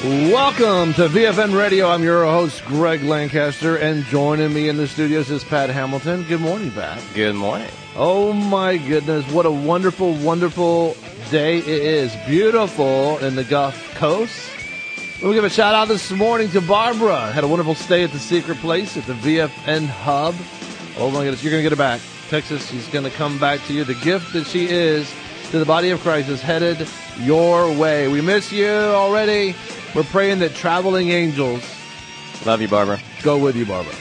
Welcome to VFN Radio. I'm your host, Greg Lancaster, and joining me in the studios is Pat Hamilton. Good morning, Pat. Good morning. Oh, my goodness. What a wonderful, wonderful day it is. Beautiful in the Gulf Coast. We'll give a shout out this morning to Barbara. Had a wonderful stay at the Secret Place at the VFN Hub. Oh, my goodness. You're going to get her back. Texas, she's going to come back to you. The gift that she is to the body of Christ is headed your way. We miss you already. We're praying that traveling angels Love you, Barbara. go with you, Barbara.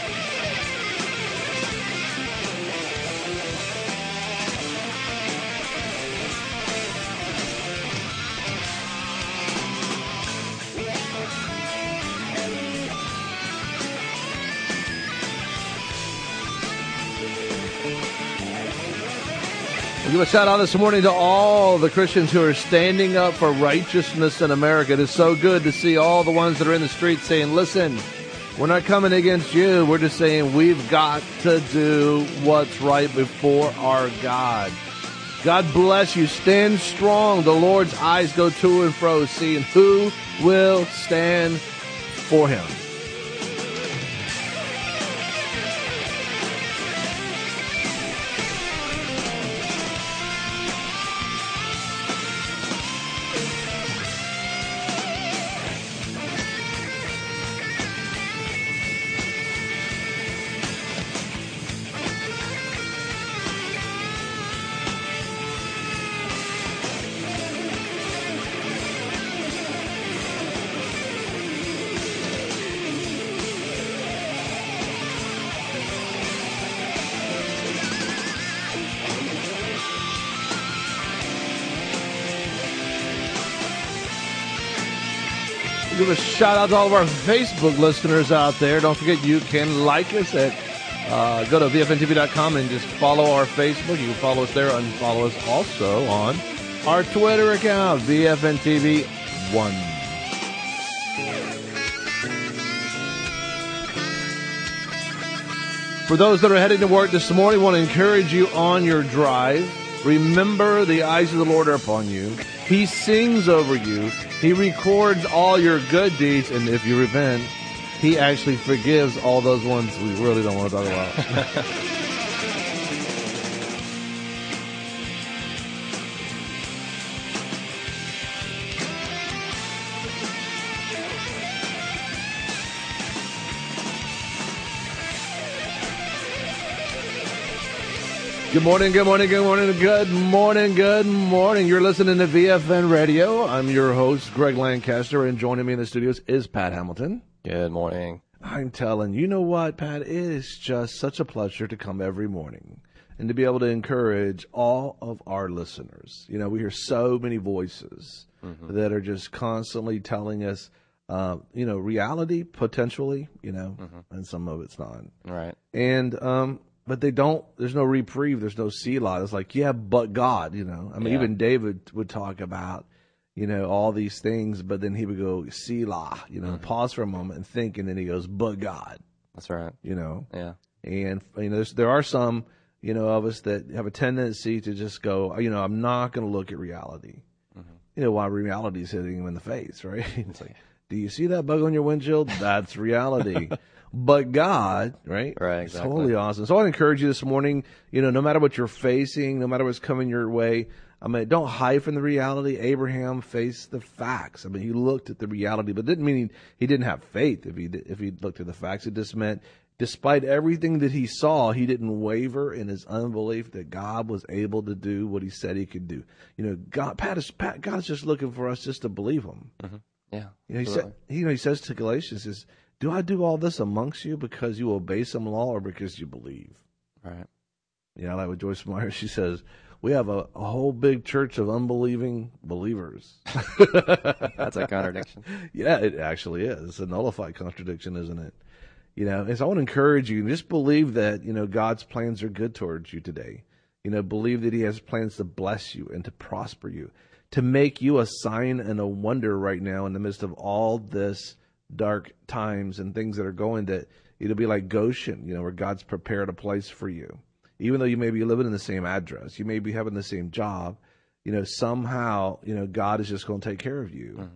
We'll give a shout out this morning to all the Christians who are standing up for righteousness in America. It is so good to see all the ones that are in the streets saying, listen, we're not coming against you. We're just saying we've got to do what's right before our God. God bless you. Stand strong. The Lord's eyes go to and fro, seeing who will stand for him. Give a shout out to all of our Facebook listeners out there. Don't forget you can like us at go to VFNTV.com and just follow our Facebook. You can follow us there and follow us also on our Twitter account, VFNTV1. For those that are heading to work this morning, I want to encourage you on your drive. Remember, the eyes of the Lord are upon you. He sings over you. He records all your good deeds. And if you repent, he actually forgives all those ones we really don't want to talk about. Good morning, good morning, good morning, good morning, good morning. You're listening to VFN Radio. I'm your host, Greg Lancaster, and joining me in the studios is Pat Hamilton. Good morning. I'm telling you know what, Pat? It is just such a pleasure to come every morning and to be able to encourage all of our listeners. You know, we hear so many voices that are just constantly telling us, reality, potentially, and some of it's not. Right. And, but they don't, there's no reprieve, there's no Selah. It's like, yeah, but God, even David would talk about, all these things, but then he would go, Selah, pause for a moment and think, and then he goes, but God. That's right. Yeah. And, there are some, of us that have a tendency to just go, I'm not going to look at reality. While reality is hitting him in the face, right? It's like, do you see that bug on your windshield? That's reality. But God, right? Right, It's exactly. totally awesome. So I want to encourage you this morning, no matter what you're facing, no matter what's coming your way, don't hide from the reality. Abraham faced the facts. He looked at the reality, but it didn't mean he didn't have faith if he looked at the facts. It just meant despite everything that he saw, he didn't waver in his unbelief that God was able to do what he said he could do. God's just looking for us just to believe him. Mm-hmm. Yeah. He says to Galatians, says, do I do all this amongst you because you obey some law or because you believe? Right. Like with Joyce Meyer, she says, we have a whole big church of unbelieving believers. That's a contradiction. Yeah, it actually is. It's a nullified contradiction, isn't it? And so I want to encourage you, just believe that, God's plans are good towards you today. Believe that he has plans to bless you and to prosper you, to make you a sign and a wonder right now in the midst of all this dark times and things that are going, that it'll be like Goshen, where God's prepared a place for you. Even though you may be living in the same address, you may be having the same job, somehow, God is just going to take care of you.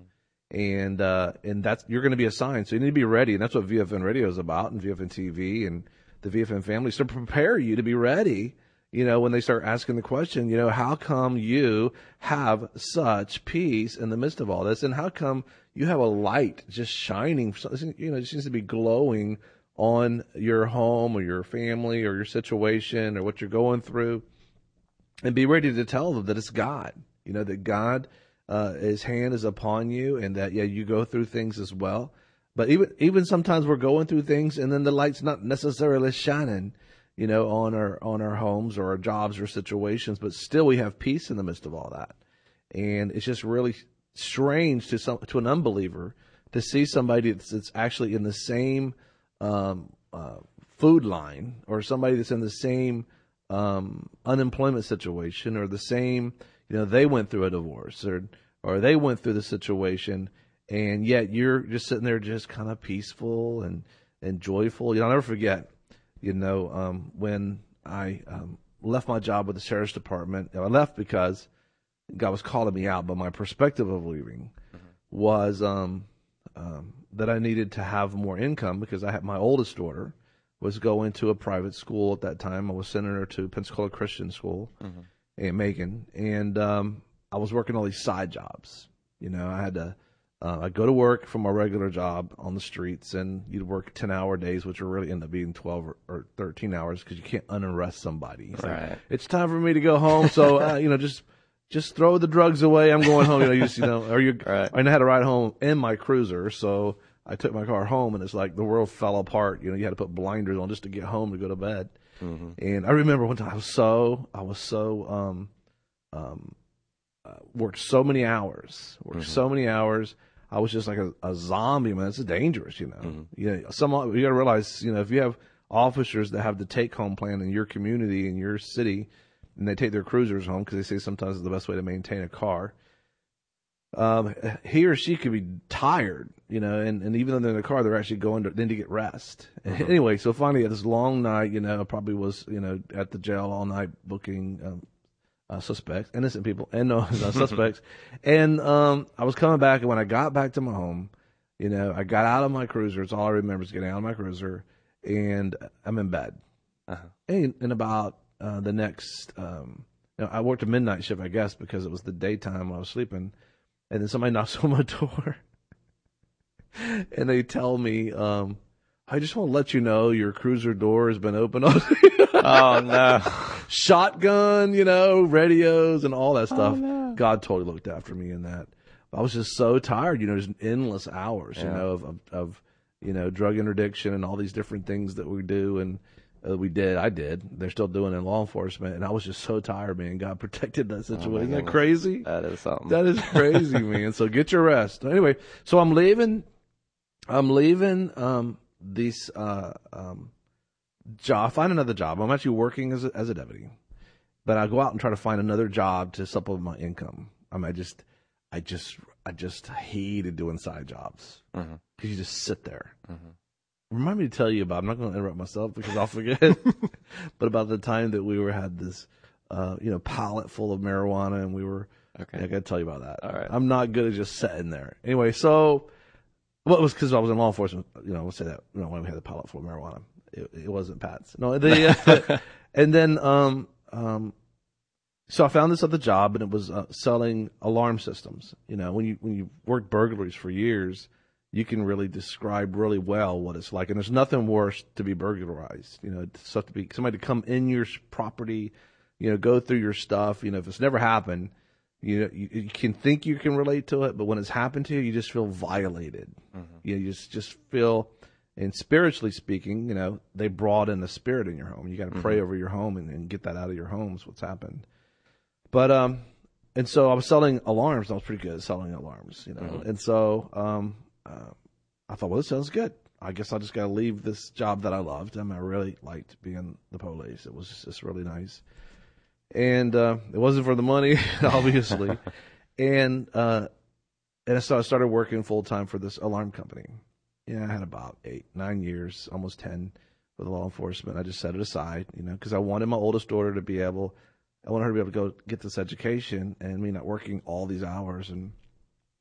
and that's you're going to be assigned. So you need to be ready, and that's what VFN Radio is about, and VFN TV, and the VFN family, is to prepare you to be ready. When they start asking the question, how come you have such peace in the midst of all this, and how come you have a light just shining? It seems to be glowing on your home or your family or your situation or what you're going through, and be ready to tell them that it's God. That God, His hand is upon you, and that you go through things as well. But even sometimes we're going through things, and then the light's not necessarily shining, on our homes or our jobs or situations, but still we have peace in the midst of all that. And it's just really strange to an unbeliever to see somebody that's actually in the same food line, or somebody that's in the same unemployment situation, or the same, they went through a divorce, or they went through the situation, and yet you're just sitting there just kind of peaceful and joyful. I'll never forget, when I left my job with the sheriff's department. I left because God was calling me out, but my perspective of leaving was that I needed to have more income, because I had my oldest daughter was going to a private school at that time. I was sending her to Pensacola Christian School in Macon, and I was working all these side jobs. I had to I'd go to work from my regular job on the streets, and you'd work 10-hour days, which would really end up being 12 or 13 hours, because you can't unarrest somebody. It's Right. like, it's time for me to go home, so just throw the drugs away. I'm going home. Right. And I had to ride home in my cruiser, so I took my car home, and it's like the world fell apart. You had to put blinders on just to get home to go to bed. Mm-hmm. And I remember one time I was so worked so many hours. I was just like a zombie, man. It's dangerous, Mm-hmm. You got to realize, if you have officers that have the take-home plan in your community, in your city, and they take their cruisers home because they say sometimes it's the best way to maintain a car. He or she could be tired, and even though they're in the car, they're actually going to get rest. Mm-hmm. Anyway, so finally at this long night, I probably was, at the jail all night booking suspects, innocent people, and no suspects. And I was coming back, and when I got back to my home, I got out of my cruiser. It's all I remember is getting out of my cruiser, and I'm in bed. Uh-huh. And about the next, I worked a midnight shift, I guess, because it was the daytime when I was sleeping. And then somebody knocks on my door, and they tell me, I just want to let you know your cruiser door has been opened. Oh, no. Shotgun, radios and all that stuff. Oh, no. God totally looked after me in that. I was just so tired, just endless hours, of drug interdiction and all these different things that we do. And I did. They're still doing it in law enforcement. And I was just so tired, man. God protected that situation. Isn't that crazy? That is something. That is crazy, man. So get your rest. Anyway, so I'm leaving this job. Find another job. I'm actually working as a deputy, but I go out and try to find another job to supplement my income. I just hated doing side jobs, because you just sit there. Mm-hmm. Remind me to tell you about, I'm not going to interrupt myself because I'll forget, but about the time that we had this, pallet full of marijuana, and we were, Okay. I got to tell you about that. All right. I'm not good at just sitting there. Anyway, so, it was because I was in law enforcement, we'll say that, when we had the pallet full of marijuana. It wasn't Pat's. No, and then, so I found this other job, and it was selling alarm systems. When you work burglaries for years, you can really describe really well what it's like. And there's nothing worse to be burglarized. Stuff to be somebody to come in your property, go through your stuff. If it's never happened, you can think you can relate to it, but when it's happened to you, you just feel violated. Mm-hmm. You just feel, and spiritually speaking, they brought in the spirit in your home. You got to pray over your home and get that out of your homes. What's happened. But, and so I was selling alarms. I was pretty good at selling alarms, And so, I thought, well, this sounds good. I guess I just got to leave this job that I loved. I really liked being the police. It was just really nice. And, it wasn't for the money, obviously. and so I started working full time for this alarm company. I had about 8-9 years, almost 10 with law enforcement. I just set it aside, because I wanted my oldest daughter to be able, I wanted her to be able to go get this education, and me not working all these hours. And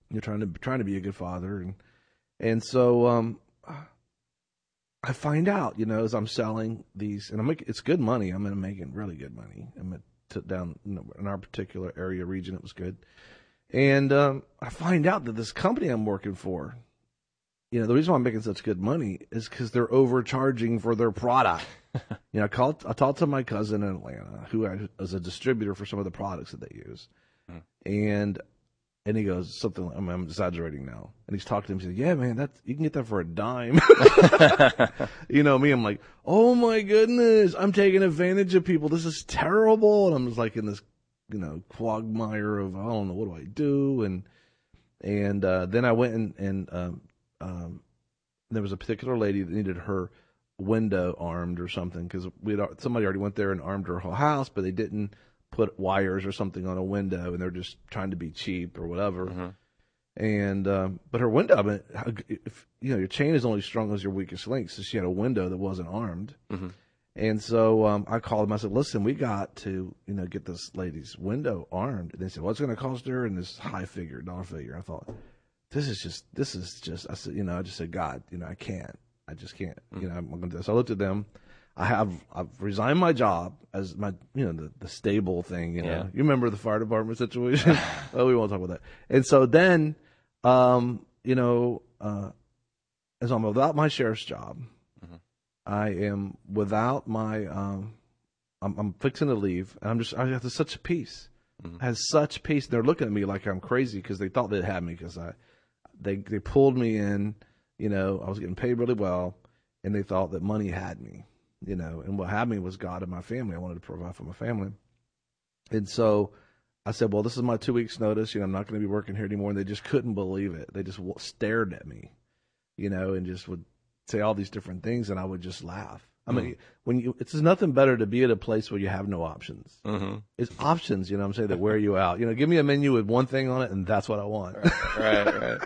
You're trying to be a good father, and so I find out, as I'm selling these, and it's good money. I'm making really good money. I'm down in our particular area region, it was good, and I find out that this company I'm working for, the reason why I'm making such good money is because they're overcharging for their product. I talked to my cousin in Atlanta, who is a distributor for some of the products that they use, and he goes something. I'm exaggerating now, and he's talking to him. He said, "Yeah, man, you can get that for a dime." Me, I'm like, "Oh my goodness, I'm taking advantage of people. This is terrible." And I'm just like in this, quagmire of I don't know what do I do, and then I went and there was a particular lady that needed her window armed or something because somebody already went there and armed her whole house, but they didn't put wires or something on a window, and they're just trying to be cheap or whatever. Mm-hmm. And but her window, your chain is only strong as your weakest link, so she had a window that wasn't armed. Mm-hmm. And so I called them. I said, "Listen, we got to get this lady's window armed." And they said, "What's going to cost her?" And this dollar figure. I thought, this is just. I said, I just said, "God, I can't. I just can't. Mm-hmm. I'm going to do this." So I looked at them. I've resigned my job as my, the stable thing, Yeah. You remember the fire department situation? Oh, we won't talk about that. And so then, as I'm without my sheriff's job, mm-hmm. I am without my, I'm fixing to leave, and I have such peace. Mm-hmm. I had such peace. They're looking at me like I'm crazy because they thought they'd had me because they pulled me in, I was getting paid really well, and they thought that money had me. And what had me was God and my family. I wanted to provide for my family. And so I said, well, this is my 2 weeks notice. I'm not going to be working here anymore. And they just couldn't believe it. They just stared at me, and just would say all these different things. And I would just laugh. I mean, it's nothing better to be at a place where you have no options. Mm-hmm. It's options, I'm saying, that wear you out. Give me a menu with one thing on it and that's what I want. Right.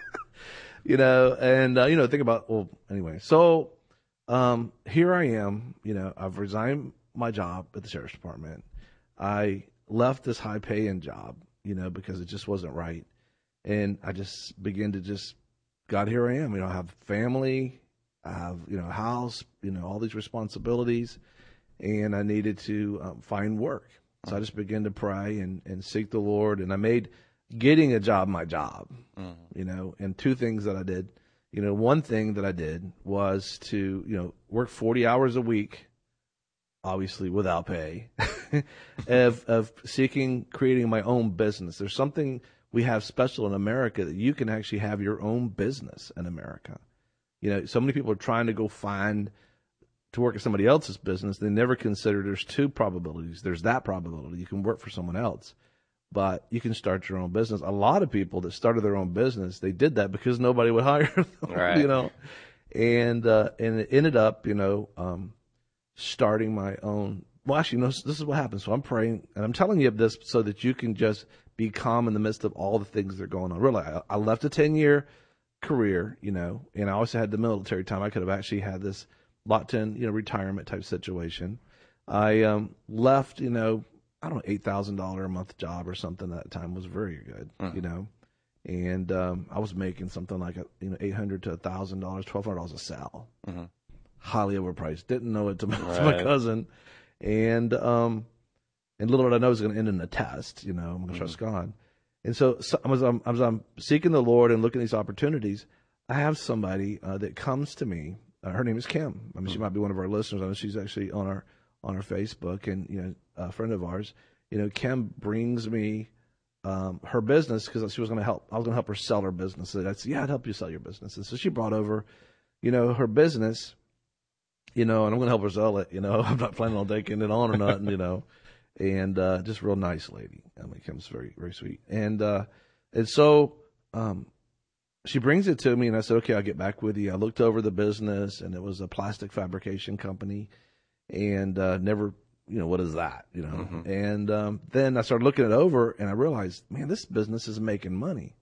Think about, well, anyway, so here I am, I've resigned my job at the sheriff's department. I left this high paying job, because it just wasn't right. And I just began to God, here I am, I have family, I have, a house, all these responsibilities, and I needed to find work. So I just began to pray and seek the Lord, and I made getting a job my job, and two things that I did. One thing that I did was to, work 40 hours a week, obviously without pay, of creating my own business. There's something we have special in America that you can actually have your own business in America. So many people are trying to go to work at somebody else's business. They never consider there's two probabilities. There's that probability. You can work for someone else, but you can start your own business. A lot of people that started their own business, they did that because nobody would hire them, right. And it ended up, starting my own. Well, actually, no, this is what happened. So I'm praying, and I'm telling you this so that you can just be calm in the midst of all the things that are going on. Really, I left a 10-year career, and I also had the military time. I could have actually had this Lot 10, retirement type situation. I left, I don't know, $8,000 a month job or something at that time was very good, and I was making something like $800 to $1,000, $1,200 a sale, highly overpriced. Didn't know it to my cousin, and little did I know it was going to end in a test. I'm going to trust God. And so as I'm seeking the Lord and looking at these opportunities, I have somebody that comes to me. Her name is Kim. I mean, she might be one of our listeners. I know she's actually on our Facebook, and a friend of ours. Kim brings me her business because she was going to help. I was going to help her sell her business. I said, "Yeah, I'd help you sell your business." And so she brought over, her business, and I'm going to help her sell it. I'm not planning on taking it on or nothing. And just real nice lady. I mean, Kim's very, very sweet. And so she brings it to me, and I said, "Okay, I'll get back with you." I looked over the business, and it was a plastic fabrication company, and never, what is that, And then I started looking it over, and I realized, man, this business is making money,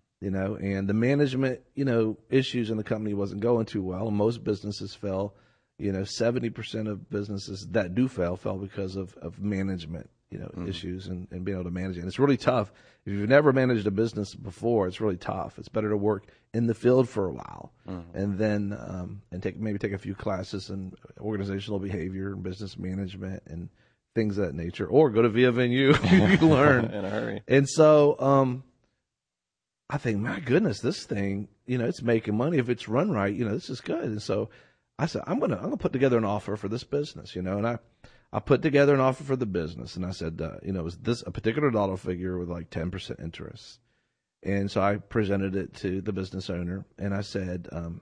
and the management, issues in the company wasn't going too well, and most businesses fail, 70% of businesses that do fail because of management, issues and being able to manage it. And it's really tough. If you've never managed a business before, it's really tough. It's better to work in the field for a while and then and maybe take a few classes in organizational behavior and business management and things of that nature, or go to Via Venue. You learn in a hurry. And so I think, my goodness, this thing, it's making money if it's run right. This is good. And so I said, I'm gonna put together an offer for this business, and I put together an offer for the business, and I said, was this a particular dollar figure with like 10% interest? And so I presented it to the business owner, and I said, I'm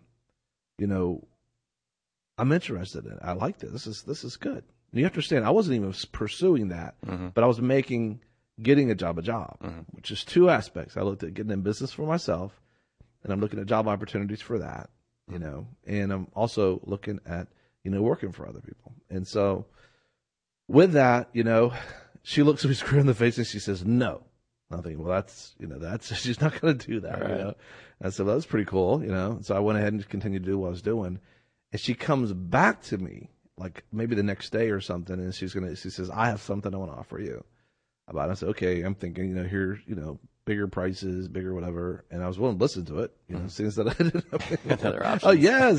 interested in it. I like this. This is good. And you have to understand, I wasn't even pursuing that, but I was getting a job, which is two aspects. I looked at getting in business for myself, and I'm looking at job opportunities for that, and I'm also looking at, working for other people. And so with that, she looks me square in the face and she says, no. And I'm thinking, well, that's, she's not going to do that, Right. I said, well, that's pretty cool, So I went ahead and continued to do what I was doing. And she comes back to me, like maybe the next day or something, and she says, I have something I want to offer you about it. I said, okay, I'm thinking, here, bigger prices, bigger whatever. And I was willing to listen to it, since that I didn't have Other options. Oh, yes,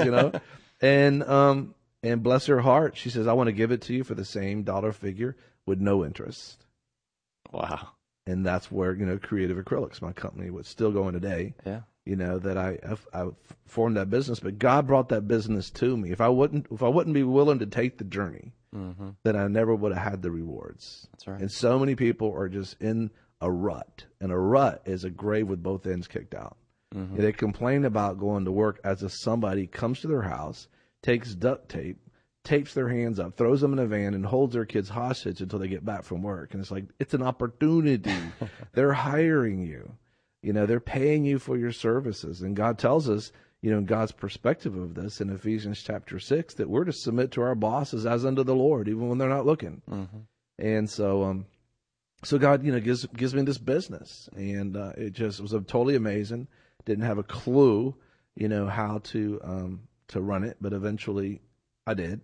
and bless her heart, she says, I want to give it to you for the same dollar figure with no interest. Wow. And that's where, Creative Acrylics, my company, was still going today. Yeah. That I formed that business, but God brought that business to me. If I wouldn't be willing to take the journey, then I never would have had the rewards. That's right. And so many people are just in a rut, and a rut is a grave with both ends kicked out. They complain about going to work as if somebody comes to their house, takes duct tape, tapes their hands up, throws them in a van, and holds their kids hostage until they get back from work. And it's like, it's an opportunity. They're hiring you. They're paying you for your services. And God tells us, in God's perspective of this in Ephesians chapter 6, that we're to submit to our bosses as unto the Lord, even when they're not looking. And so, so God, gives me this business, and it just was totally amazing. Didn't have a clue, how to run it, but eventually I did.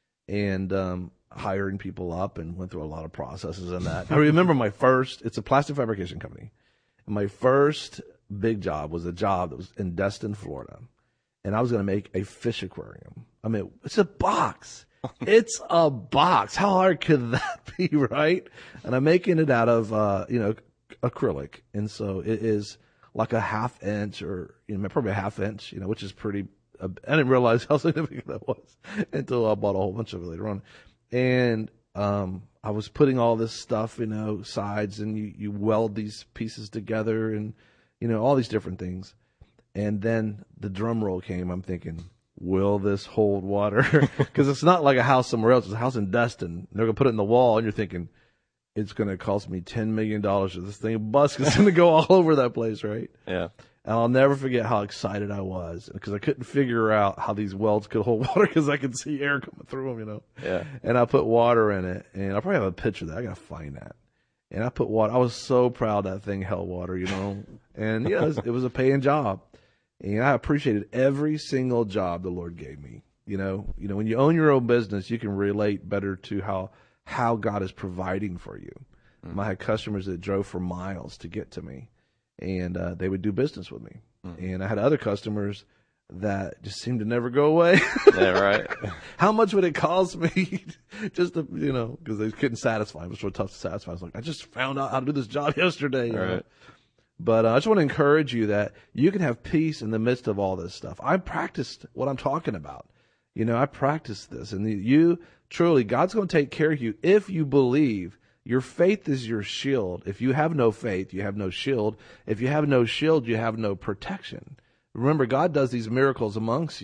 And hiring people up, and went through a lot of processes in that. I remember it's a plastic fabrication company. And my first big job was a job that was in Destin, Florida. And I was going to make a fish aquarium. I mean, it's a box. It's a box. How hard could that be, right? And I'm making it out of, acrylic. And so it is like a half inch or, probably a half inch, which is pretty, I didn't realize how significant that was until I bought a whole bunch of it later on. And, I was putting all this stuff, sides, and you weld these pieces together and, all these different things. And then the drum roll came. I'm thinking, will this hold water? Because it's not like a house somewhere else. It's a house in Destin. They're going to put it in the wall, and you're thinking, it's going to cost me $10 million for this thing. Bust, it's going to go all over that place, right? Yeah. And I'll never forget how excited I was, because I couldn't figure out how these welds could hold water, because I could see air coming through them, Yeah. And I put water in it, and I probably have a picture of that. I got to find that. And I put water. I was so proud that thing held water, And it was a paying job. And I appreciated every single job the Lord gave me. When you own your own business, you can relate better to how God is providing for you. I had customers that drove for miles to get to me, and they would do business with me. And I had other customers that just seemed to never go away. Yeah, right. How much would it cost me just to, because they couldn't satisfy. It was so tough to satisfy. I was like, I just found out how to do this job yesterday. Right. But I just want to encourage you that you can have peace in the midst of all this stuff. I practiced what I'm talking about. I practiced this. And you truly, God's going to take care of you if you believe. Your faith is your shield. If you have no faith, you have no shield. If you have no shield, you have no protection. Remember, God does these miracles amongst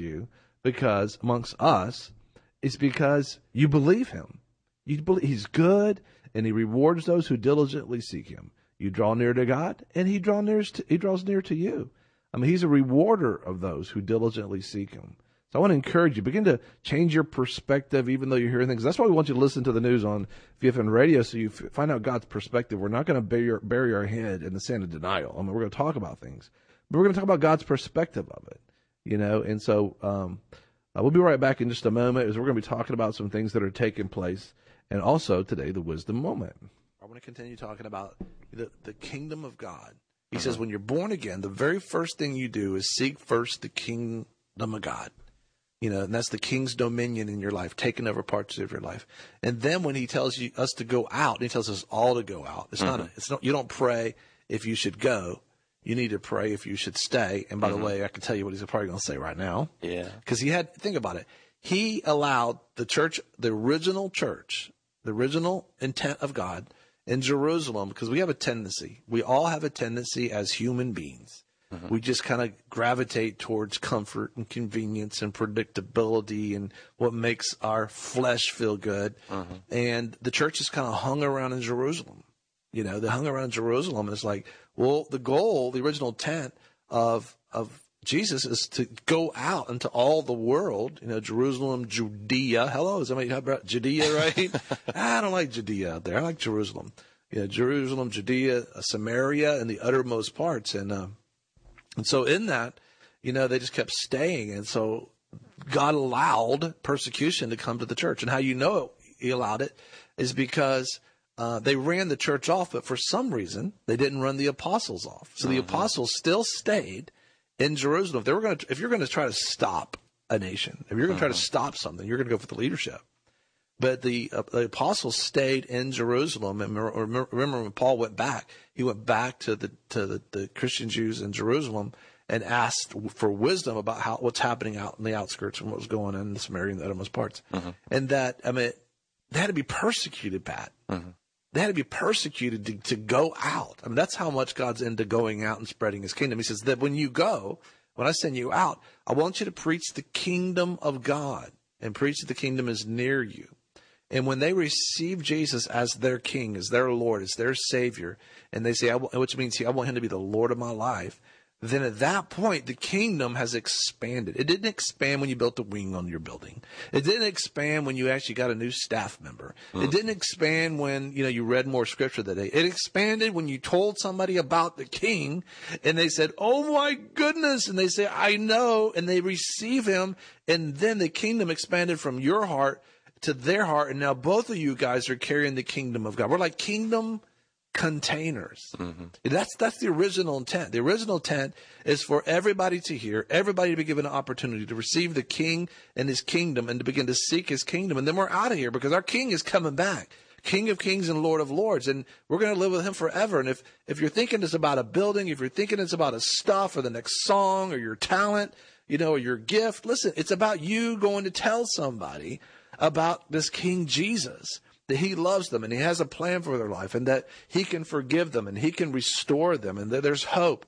us, it's because you believe him. You believe he's good, and he rewards those who diligently seek him. You draw near to God, and he draws near to you. I mean, he's a rewarder of those who diligently seek him. So I want to encourage you, begin to change your perspective, even though you're hearing things. That's why we want you to listen to the news on VFN Radio, so you find out God's perspective. We're not going to bury our head in the sand of denial. I mean, we're going to talk about things, but we're going to talk about God's perspective of it, And so We'll be right back in just a moment as we're going to be talking about some things that are taking place, and also today, the wisdom moment. I want to continue talking about the kingdom of God. He says when you're born again, the very first thing you do is seek first the kingdom of God. And that's the king's dominion in your life, taking over parts of your life. And then when he tells us to go out, and he tells us all to go out. It's not, you don't pray if you should go. You need to pray if you should stay. And by the way, I can tell you what he's probably going to say right now. Yeah. Because think about it. He allowed the church, the original intent of God in Jerusalem, because we have a tendency. We all have a tendency as human beings. We just kind of gravitate towards comfort and convenience and predictability and what makes our flesh feel good. And the church is kind of hung around in Jerusalem. They hung around in Jerusalem, and it's like, well, the goal, the original intent of Jesus is to go out into all the world, Jerusalem, Judea. Hello, is somebody about Judea, right? I don't like Judea out there. I like Jerusalem. Jerusalem, Judea, Samaria, and the uttermost parts. And so in that, they just kept staying. And so God allowed persecution to come to the church. And how he allowed it is because they ran the church off, but for some reason they didn't run the apostles off. So the apostles still stayed in Jerusalem. If you're going to try to stop a nation, if you're going to try to stop something, you're going to go for the leadership. But the apostles stayed in Jerusalem. And remember when Paul went back, he went back to the Christian Jews in Jerusalem and asked for wisdom about what's happening out in the outskirts and what was going on in the Samaria and the uttermost parts. And they had to be persecuted, Pat. They had to be persecuted to go out. That's how much God's into going out and spreading his kingdom. He says that when I send you out, I want you to preach the kingdom of God and preach that the kingdom is near you. And when they receive Jesus as their king, as their Lord, as their Savior, and they say, which means I want him to be the Lord of my life, then at that point, the kingdom has expanded. It didn't expand when you built a wing on your building. It didn't expand when you actually got a new staff member. It didn't expand when, you read more scripture that day. It expanded when you told somebody about the king and they said, oh my goodness. And they say, I know. And they receive him. And then the kingdom expanded from your heart to their heart. And now both of you guys are carrying the kingdom of God. We're like kingdom containers. That's the original intent. The original intent is for everybody to hear, everybody to be given an opportunity to receive the king and his kingdom and to begin to seek his kingdom. And then we're out of here because our king is coming back. King of kings and Lord of lords. And we're going to live with him forever. And if you're thinking it's about a building, if you're thinking it's about a stuff or the next song or your talent, or your gift, listen, it's about you going to tell somebody about this King Jesus, that he loves them and he has a plan for their life and that he can forgive them and he can restore them and that there's hope.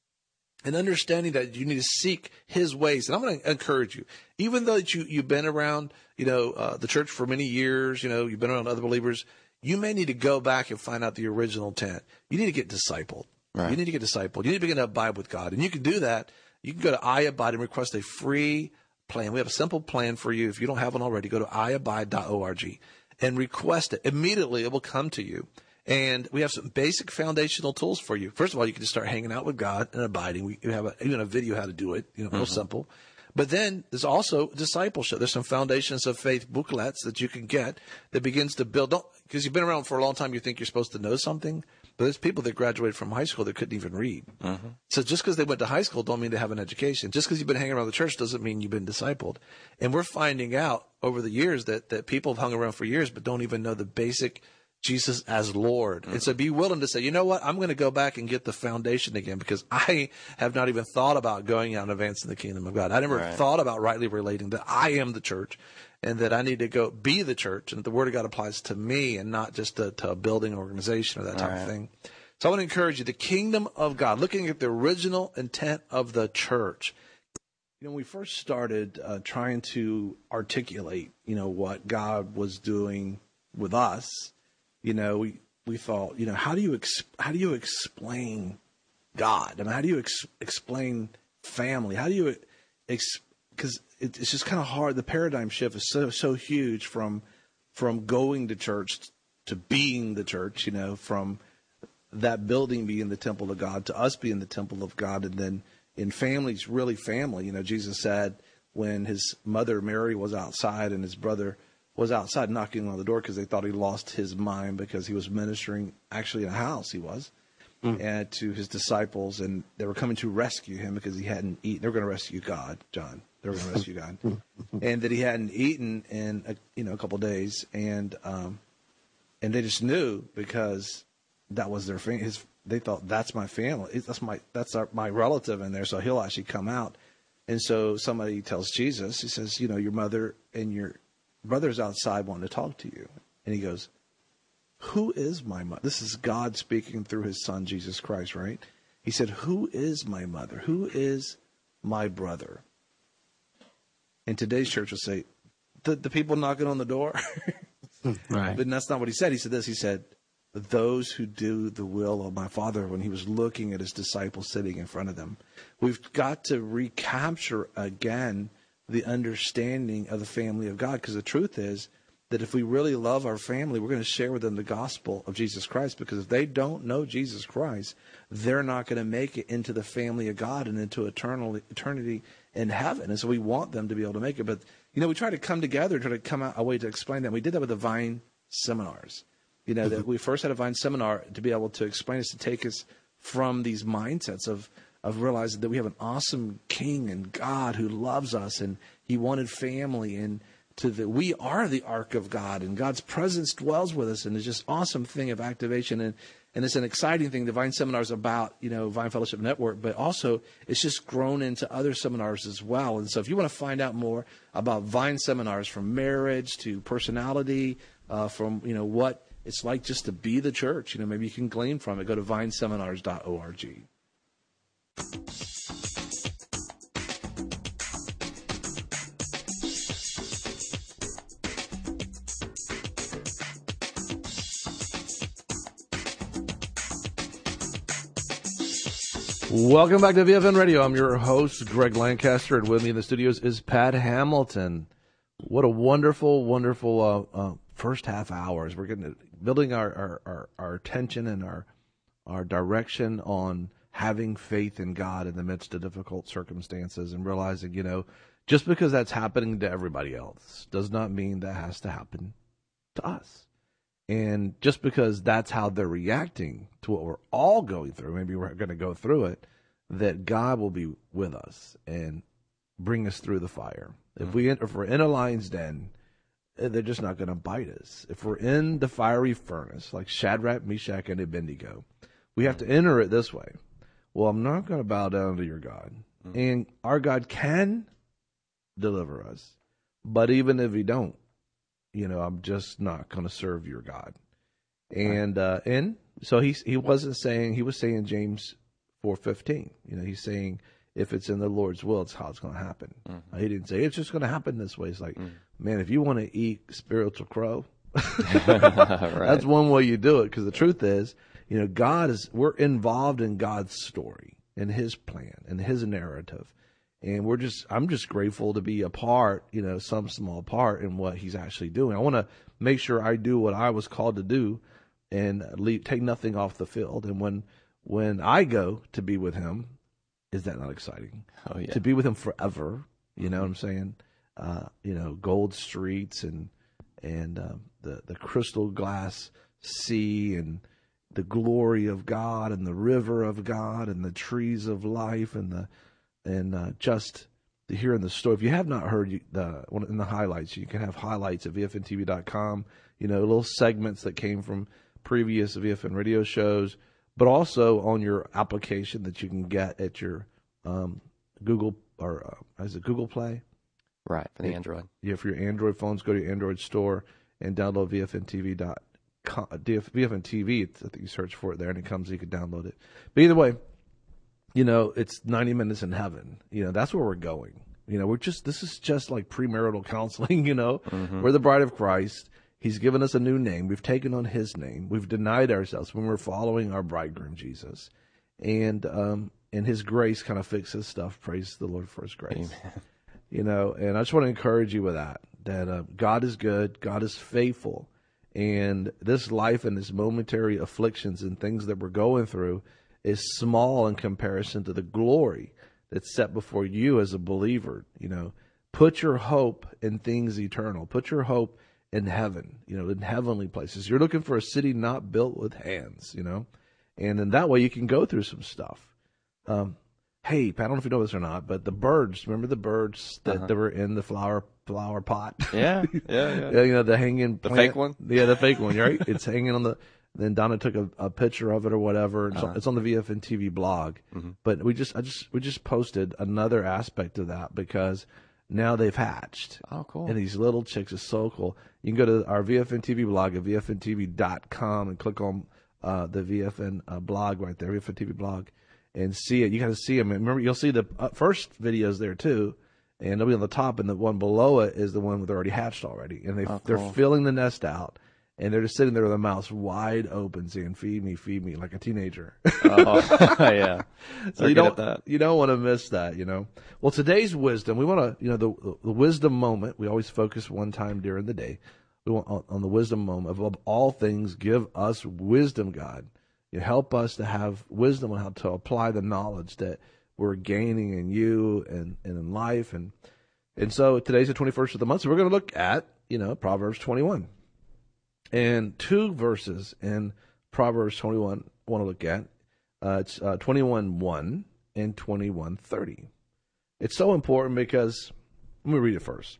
And understanding that you need to seek his ways. And I'm going to encourage you, even though you've been around, the church for many years, you've been around other believers, you may need to go back and find out the original intent. You need to get discipled. Right. You need to get discipled. You need to begin to abide with God. And you can do that. You can go to iAbide and request a free plan. We have a simple plan for you. If you don't have one already, go to iabide.org and request it. Immediately, it will come to you. And we have some basic foundational tools for you. First of all, you can just start hanging out with God and abiding. We have even a video how to do it, real simple. But then there's also discipleship. There's some foundations of faith booklets that you can get that begins to build. Because you've been around for a long time, you think you're supposed to know something. But there's people that graduated from high school that couldn't even read. So just because they went to high school don't mean they have an education. Just because you've been hanging around the church doesn't mean you've been discipled. And we're finding out over the years that people have hung around for years but don't even know the basic Jesus as Lord. And so be willing to say, you know what, I'm going to go back and get the foundation again because I have not even thought about going out and advancing the kingdom of God. I never thought about rightly relating that I am the church and that I need to go be the church and that the word of God applies to me and not just to a building organization or that type of thing. So I want to encourage you, the kingdom of God, looking at the original intent of the church. When we first started trying to articulate, what God was doing with us, we thought, how do you explain God? I mean, how do you explain family? How do you because it's just kind of hard. The paradigm shift is so huge from going to church to being the church, from that building being the temple of God to us being the temple of God. And then in families, really family, Jesus said, when his mother, Mary, was outside and his brother was outside knocking on the door because they thought he lost his mind because he was ministering actually in a house he was. And to his disciples, and they were coming to rescue him because he hadn't eaten. They were going to rescue God, John. They were going to rescue God, and that he hadn't eaten in a couple of days, and they just knew because that was their family. They thought that's my family, that's my relative in there, so he'll actually come out. And so somebody tells Jesus, he says, your mother and your brother's outside wanting to talk to you, and he goes, who is my mother? This is God speaking through his son, Jesus Christ, right? He said, who is my mother? Who is my brother? And today's church will say, the people knocking on the door. Right. But that's not what he said. He said this. He said, those who do the will of my Father, when he was looking at his disciples sitting in front of them. We've got to recapture again the understanding of the family of God, because the truth is, that if we really love our family, we're going to share with them the gospel of Jesus Christ, because if they don't know Jesus Christ, they're not going to make it into the family of God and into eternity in heaven. And so we want them to be able to make it. But, we try to come together, try to come out a way to explain that. We did that with the Vine seminars. That we first had a Vine seminar to be able to explain us, to take us from these mindsets of realizing that we have an awesome King and God who loves us, and he wanted family, and we are the ark of God, and God's presence dwells with us, and it's just awesome thing of activation, and it's an exciting thing. The Vine Seminar is about, Vine Fellowship Network, but also it's just grown into other seminars as well. And so if you want to find out more about Vine Seminars, from marriage to personality, from, what it's like just to be the church, maybe you can glean from it. Go to vineseminars.org. Welcome back to VFN Radio. I'm your host, Greg Lancaster, and with me in the studios is Pat Hamilton. What a wonderful, wonderful first half hours. We're building our attention and our direction on having faith in God in the midst of difficult circumstances, and realizing, just because that's happening to everybody else does not mean that has to happen to us. And just because that's how they're reacting to what we're all going through, maybe we're going to go through it, that God will be with us and bring us through the fire. If we're in a lion's den, they're just not going to bite us. If we're in the fiery furnace, like Shadrach, Meshach, and Abednego, we have to enter it this way. Well, I'm not going to bow down to your God. And our God can deliver us. But even if he don't, I'm just not going to serve your God. And so he wasn't saying, he was saying James 4:15. He's saying if it's in the Lord's will, it's how it's going to happen. He didn't say it's just going to happen this way. It's like, man, if you want to eat spiritual crow, that's one way you do it. Because the truth is, we're involved in God's story and his plan and his narrative. And I'm just grateful to be a part, some small part in what he's actually doing. I want to make sure I do what I was called to do and take nothing off the field. And when I go to be with him, is that not exciting? Oh, yeah. To be with him forever, you know what I'm saying? Gold streets and the crystal glass sea and the glory of God and the river of God and the trees of life and just to hear in the story. If you have not heard in the highlights, you can have highlights at VFNTV.com, little segments that came from previous VFN radio shows, but also on your application that you can get at your Google, or is it Google Play? Right, for the Android. Yeah, for your Android phones, go to your Android store and download VFNTV.com. VFN I think you search for it there, and it comes, you can download it. But either way, it's 90 minutes in heaven. That's where we're going. This is just like premarital counseling, We're the bride of Christ. He's given us a new name. We've taken on his name. We've denied ourselves when we're following our bridegroom, Jesus. And his grace kind of fixes stuff. Praise the Lord for his grace. Amen. And I just want to encourage you with that God is good. God is faithful. And this life and this momentary afflictions and things that we're going through is small in comparison to the glory that's set before you as a believer, Put your hope in things eternal. Put your hope in heaven, in heavenly places. You're looking for a city not built with hands, and then that way you can go through some stuff. Hey, Pat, I don't know if you know this or not, but the birds, remember the birds that were in the flower pot? Yeah. The hanging plant. The fake one? Yeah, the fake one, right? It's hanging on then Donna took a picture of it or whatever. It's on the VFN TV blog. But we just posted another aspect of that because now they've hatched. Oh, cool. And these little chicks is so cool. You can go to our VFN TV blog at vfntv.com and click on the VFN blog right there, VFN TV blog, and see it. You got to see them. Remember, you'll see the first videos there too, and they'll be on the top, and the one below it is the one where they're already hatched already, and they're filling the nest out, and they're just sitting there with their mouths wide open, saying "Feed me," like a teenager. Oh, yeah. So you don't want to miss that, Well, today's wisdom, we want to, the wisdom moment. We always focus one time during the day. We want on the wisdom moment. Above all things, give us wisdom, God. You help us to have wisdom on how to apply the knowledge that we're gaining in you and in life. And so today's the 21st of the month. So we're going to look at, Proverbs 21. And two verses in Proverbs 21 I want to look at. It's 21:1 and 21:30. It's so important because, let me read it first.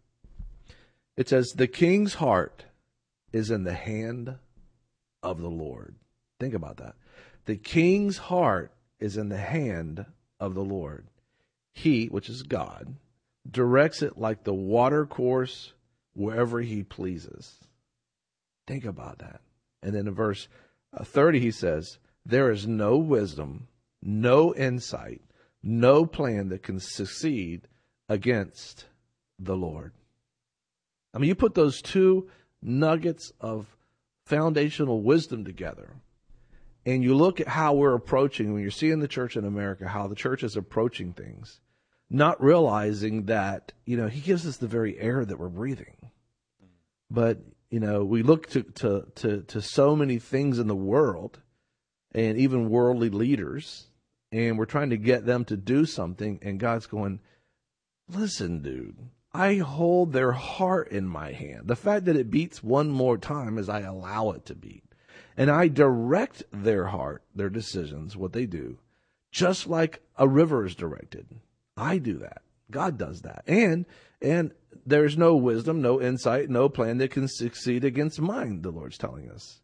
It says, the king's heart is in the hand of the Lord. Think about that. The king's heart is in the hand of the Lord. He, which is God, directs it like the water course wherever he pleases. Think about that. And then in verse 30, he says, there is no wisdom, no insight, no plan that can succeed against the Lord. I mean, you put those two nuggets of foundational wisdom together, and you look at how we're approaching, when you're seeing the church in America, how the church is approaching things, not realizing that, he gives us the very air that we're breathing. But, we look to so many things in the world, and even worldly leaders, and we're trying to get them to do something, and God's going, listen, dude, I hold their heart in my hand. The fact that it beats one more time is I allow it to beat. And I direct their heart, their decisions, what they do, just like a river is directed. I do that. God does that. And there's no wisdom, no insight, no plan that can succeed against mine, the Lord's telling us.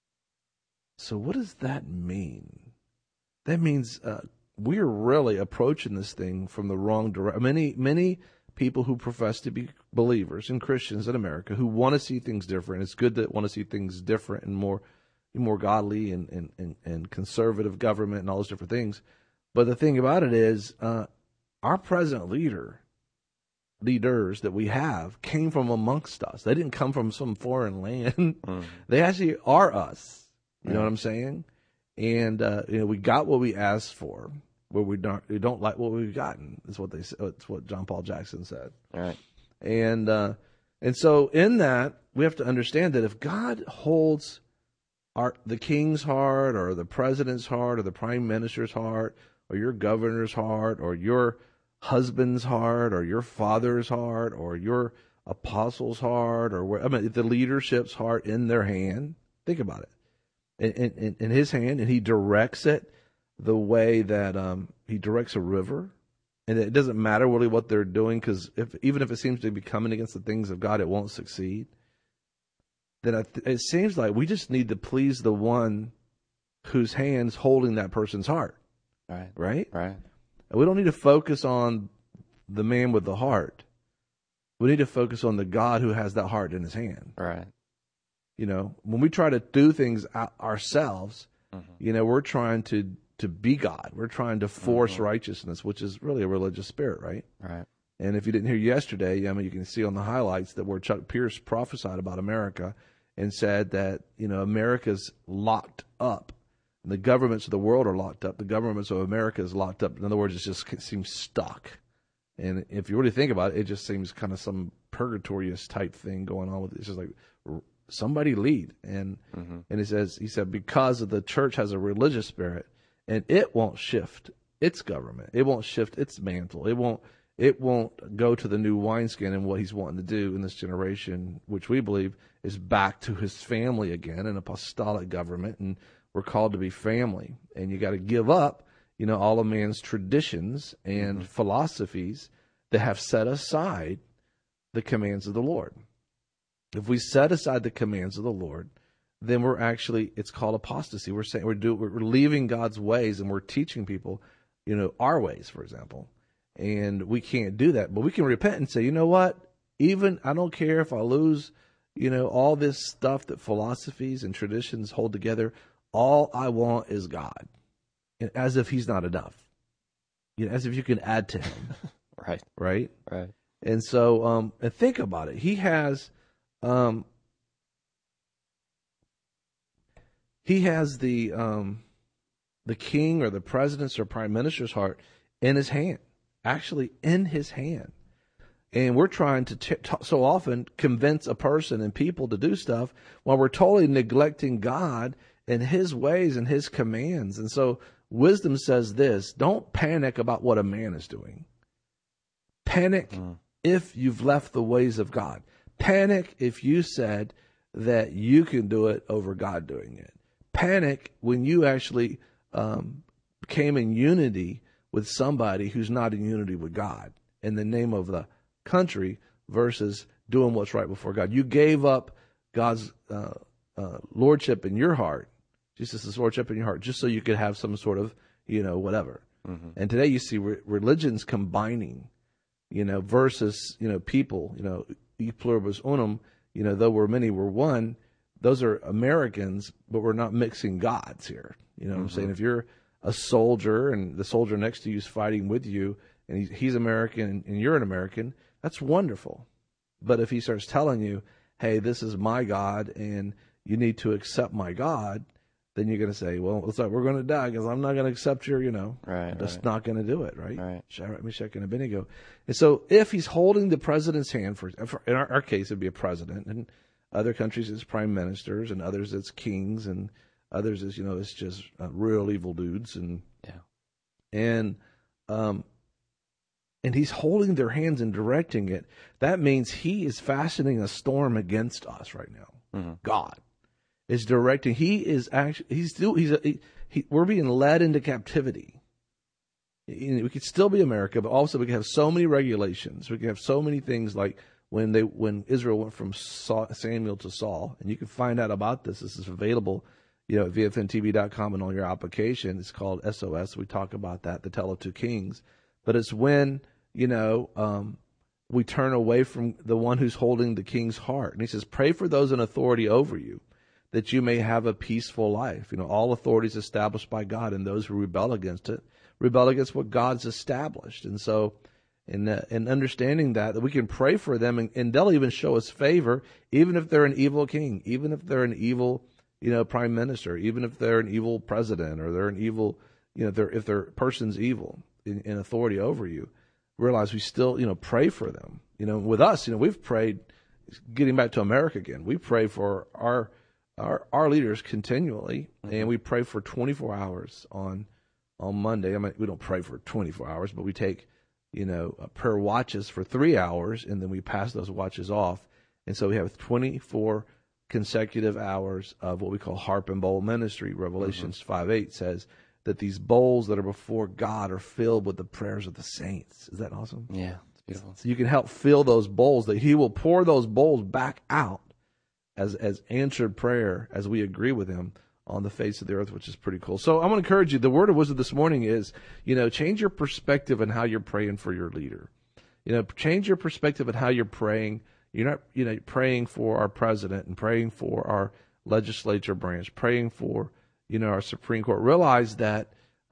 So what does that mean? That means we're really approaching this thing from the wrong direction. Many people who profess to be believers and Christians in America who want to see things different. It's good to want to see things different and more godly and conservative government and all those different things. But the thing about it is, our present leaders that we have came from amongst us. They didn't come from some foreign land. They actually are us. You know what I'm saying? And we got what we asked for. Where we don't like what we've gotten is what they said. It's what John Paul Jackson said. All right. And so in that we have to understand that if God holds the king's heart or the president's heart or the prime minister's heart or your governor's heart or your husband's heart or your father's heart or your apostle's heart or the leadership's heart in their hand, think about it, in his hand, and he directs it the way that he directs a river, and it doesn't matter really what they're doing, because even if it seems to be coming against the things of God, it won't succeed. Then it seems like we just need to please the one whose hand's holding that person's heart. Right. And we don't need to focus on the man with the heart. We need to focus on the God who has that heart in his hand. Right. When we try to do things ourselves, we're trying to be God. We're trying to force righteousness, which is really a religious spirit, right? Right. And if you didn't hear yesterday, you can see on the highlights that where Chuck Pierce prophesied about America and said that, America's locked up. And the governments of the world are locked up. The governments of America is locked up. In other words, it seems stuck. And if you really think about it, it just seems kind of some purgatorious type thing going on with it. It's just like, somebody lead. And he said, because of the church has a religious spirit, and it won't shift its government. It won't shift its mantle. It it won't go to the new wineskin and what he's wanting to do in this generation, which we believe is back to his family again, an apostolic government, and we're called to be family. And you got to give up, all of man's traditions and philosophies that have set aside the commands of the Lord. If we set aside the commands of the Lord, then it's called apostasy. We're saying we're leaving God's ways and we're teaching people, our ways, for example. And we can't do that, but we can repent and say, you know what? Even I don't care if I lose, all this stuff that philosophies and traditions hold together. All I want is God, as if He's not enough. As if you can add to Him. Right. And so, and think about it. He has the king or the president's or prime minister's heart in his hand. Actually in his hand. And we're trying to so often convince a person and people to do stuff while we're totally neglecting God and His ways and His commands. And so wisdom says this: don't panic about what a man is doing. Panic if you've left the ways of God. Panic if you said that you can do it over God doing it. Panic when you actually came in unity with somebody who's not in unity with God in the name of the country versus doing what's right before God. You gave up God's lordship in your heart, Jesus' lordship in your heart, just so you could have some sort of, whatever. And today you see religions combining, versus, people, e pluribus unum, though we're many, we're one. Those are Americans, but we're not mixing gods here. You know what I'm saying? If you're a soldier and the soldier next to you is fighting with you and he's American and you're an American, that's wonderful. But if he starts telling you, hey, this is my God and you need to accept my God, then you're going to say, well, it's like we're going to die because I'm not going to accept your, I'm just not going to do it, right? Shadrach, Meshach, and Abednego. And so if he's holding the president's hand, in our case, it'd be a president, and other countries it's prime ministers, and others it's kings, and others is, it's just real evil dudes. And he's holding their hands and directing it. That means he is fashioning a storm against us right now. God is directing. He is actually, we're being led into captivity. We could still be America, but also we could have so many regulations. We could have so many things like when Israel went from Samuel to Saul, and you can find out about this. This is available, at VFNTV.com and on your application. It's called SOS. We talk about that, the Tale of Two Kings. But it's when, we turn away from the one who's holding the king's heart. And he says, pray for those in authority over you, that you may have a peaceful life. All authority is established by God, and those who rebel against it, rebel against what God's established. And so, in understanding that we can pray for them, and they'll even show us favor, even if they're an evil king, even if they're an evil, prime minister, even if they're an evil president, or they're an evil, if their person's evil in authority over you. Realize we still, pray for them. With us, we've prayed, getting back to America again, we pray for our leaders continually, and we pray for 24 hours on Monday. I mean, we don't pray for 24 hours, but we take, prayer watches for 3 hours, and then we pass those watches off. And so we have 24 consecutive hours of what we call harp and bowl ministry. Revelations 5:8 says that these bowls that are before God are filled with the prayers of the saints. Is that awesome? Yeah, it's beautiful. So you can help fill those bowls, that He will pour those bowls back out as answered prayer as we agree with Him on the face of the earth, which is pretty cool. So I'm going to encourage you. The word of wisdom this morning is, change your perspective on how you're praying for your leader. Change your perspective on how you're praying. You're not, praying for our president and praying for our legislature branch, praying for, our Supreme Court. Realize that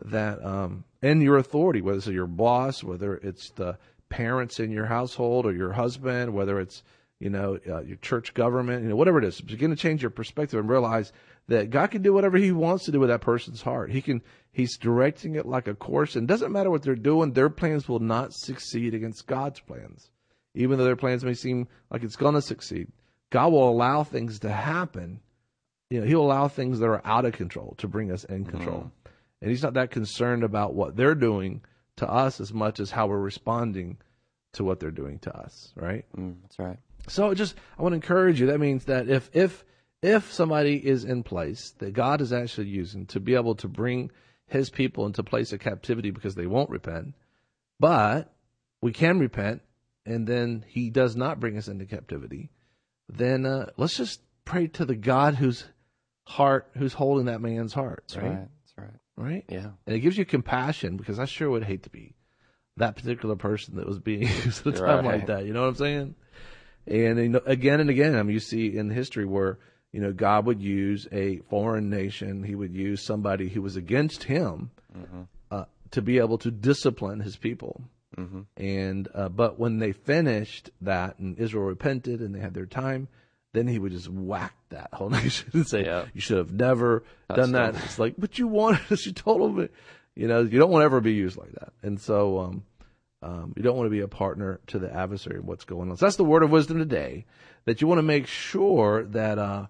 in your authority, whether it's your boss, whether it's the parents in your household or your husband, whether it's, your church government, whatever it is, begin to change your perspective and realize that God can do whatever He wants to do with that person's heart. He's directing it like a course, and it doesn't matter what they're doing. Their plans will not succeed against God's plans. Even though their plans may seem like it's going to succeed, God will allow things to happen. He'll allow things that are out of control to bring us in control. And He's not that concerned about what they're doing to us as much as how we're responding to what they're doing to us, right? That's right. So I want to encourage you. That means that if somebody is in place that God is actually using to be able to bring his people into a place of captivity because they won't repent, but we can repent, and then he does not bring us into captivity, then let's just pray to the God whose holding that man's heart, right? That's right. Right? Yeah. And it gives you compassion, because I sure would hate to be that particular person that was being used at a time like that. You know what I'm saying? And again and again, you see in history where, God would use a foreign nation. He would use somebody who was against him to be able to discipline his people. Mm-hmm. And but when they finished that and Israel repented and they had their time, then he would just whack that whole nation and say, you should have never done that. It's like, but you wanted us, you told them, you don't want to ever be used like that. And so you don't want to be a partner to the adversary in what's going on. So that's the word of wisdom today, that you want to make sure that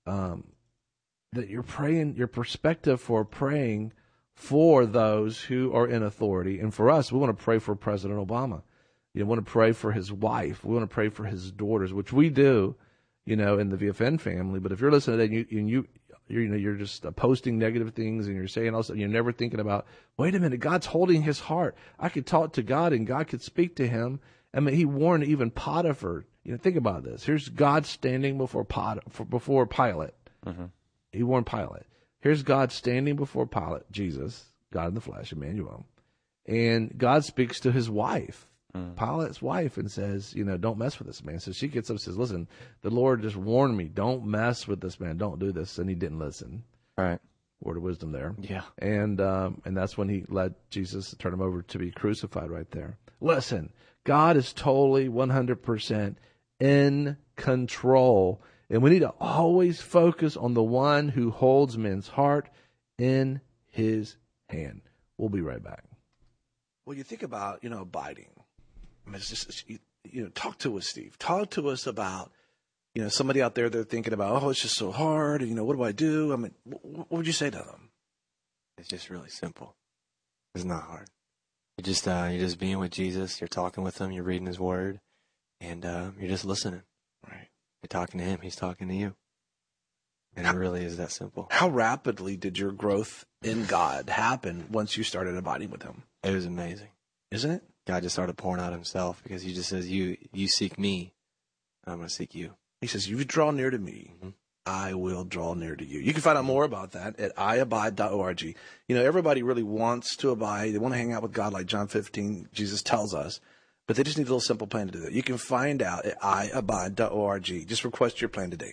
that you're praying, your perspective for praying for those who are in authority. And for us, we want to pray for President Obama. You want to pray for his wife. We want to pray for his daughters, which we do, in the VFN family. But if you're listening to that and you're just posting negative things and you're saying also, you're never thinking about, wait a minute, God's holding his heart. I could talk to God and God could speak to him. He warned even Potiphar. Think about this. Here's God standing before Pilate. Mm-hmm. He warned Pilate. Here's God standing before Pilate, Jesus, God in the flesh, Emmanuel. And God speaks to his wife, Pilate's wife, and says, don't mess with this man. So she gets up and says, listen, the Lord just warned me, don't mess with this man, don't do this. And he didn't listen. Right. Word of wisdom there. Yeah. And that's when he led Jesus to turn him over to be crucified right there. Listen, God is totally 100% in control. And we need to always focus on the one who holds men's heart in his hand. We'll be right back. Well, you think about, abiding. It's just, talk to us, Steve. Talk to us about, somebody out there, they're thinking about, it's just so hard. What do I do? What would you say to them? It's just really simple. It's not hard. You're just being with Jesus. You're talking with him. You're reading his word, and you're just listening. Right. You're talking to him. He's talking to you. And it really is that simple. How rapidly did your growth in God happen once you started abiding with him? It was amazing. Isn't it? God just started pouring out himself, because he just says, you seek me, and I'm going to seek you. He says, you draw near to me, I will draw near to you. You can find out more about that at iabide.org. Everybody really wants to abide. They want to hang out with God like John 15, Jesus tells us. But they just need a little simple plan to do that. You can find out at iabide.org. Just request your plan today.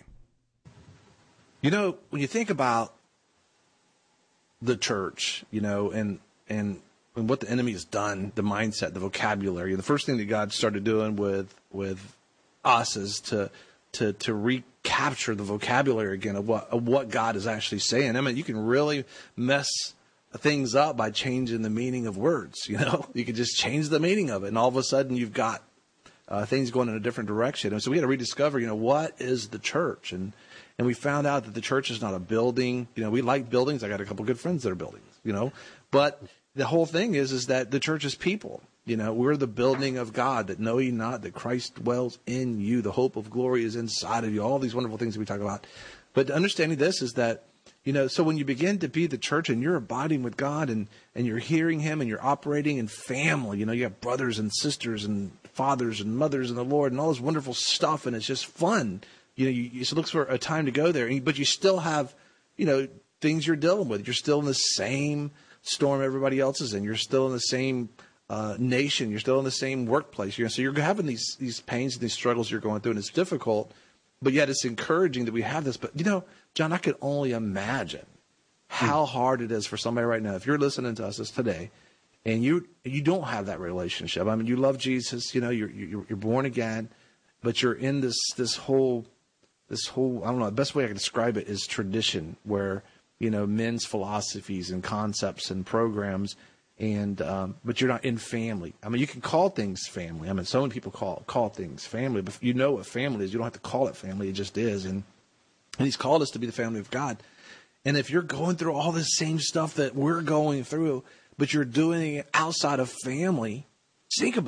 When you think about the church, and what the enemy has done, the mindset, the vocabulary, the first thing that God started doing with us is to recapture the vocabulary again of what God is actually saying. You can really mess things up by changing the meaning of words. You can just change the meaning of it, and all of a sudden you've got things going in a different direction. And so we had to rediscover, what is the church? And we found out that the church is not a building. We like buildings. I got a couple good friends that are buildings, but the whole thing is that the church is people. We're the building of God, that know ye not that Christ dwells in you. The hope of glory is inside of you. All these wonderful things that we talk about. But understanding this is that, so when you begin to be the church and you're abiding with God and you're hearing him and you're operating in family, you have brothers and sisters and fathers and mothers in the Lord and all this wonderful stuff, and it's just fun. You just look for a time to go there, but you still have, things you're dealing with. You're still in the same storm everybody else is in. You're still in the same nation. You're still in the same workplace. So you're having these pains and these struggles you're going through, and it's difficult, but yet it's encouraging that we have this. But, John, I could only imagine how hard it is for somebody right now. If you're listening to us today and you don't have that relationship. You love Jesus, you're born again, but you're in this whole, I don't know, the best way I can describe it is tradition, where, men's philosophies and concepts and programs, and but you're not in family. You can call things family. So many people call things family, but what family is. You don't have to call it family. It just is. And he's called us to be the family of God. And if you're going through all this same stuff that we're going through, but you're doing it outside of family, think about it.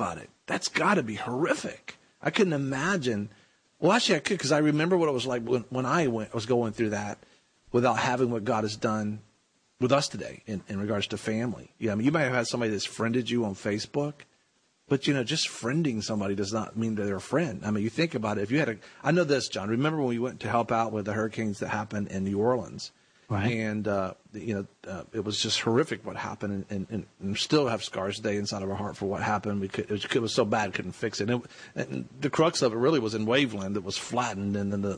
That's got to be horrific. I couldn't imagine. Well, actually, I could, because I remember what it was like when I was going through that without having what God has done with us today in regards to family. Yeah, I mean, you might have had somebody that's friended you on Facebook, but, just friending somebody does not mean that they're a friend. I mean, you think about it. If you had I know this, John. Remember when we went to help out with the hurricanes that happened in New Orleans? Right. And, it was just horrific what happened, and still have scars today inside of our heart for what happened. It was so bad, couldn't fix it. And the crux of it really was in Waveland that was flattened, and then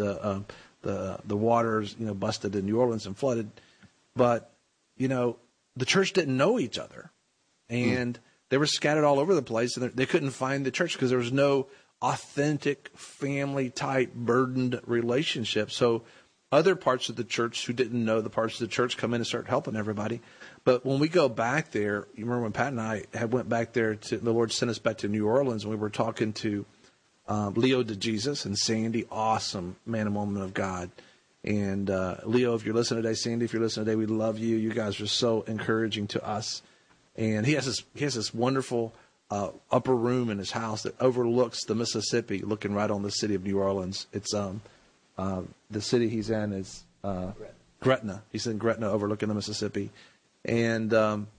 the waters, busted in New Orleans and flooded. But, the church didn't know each other, and they were scattered all over the place, and they couldn't find the church because there was no authentic family-type burdened relationship. So other parts of the church who didn't know the parts of the church come in and start helping everybody. But when we go back there, you remember when Pat and I went back there, the Lord sent us back to New Orleans, and we were talking to Leo DeJesus and Sandy, awesome man and woman of God. And Leo, if you're listening today, Sandy, if you're listening today, we love you. You guys are so encouraging to us. And he has this wonderful upper room in his house that overlooks the Mississippi, looking right on the city of New Orleans. It's the city he's in is Gretna. He's in Gretna, overlooking the Mississippi. And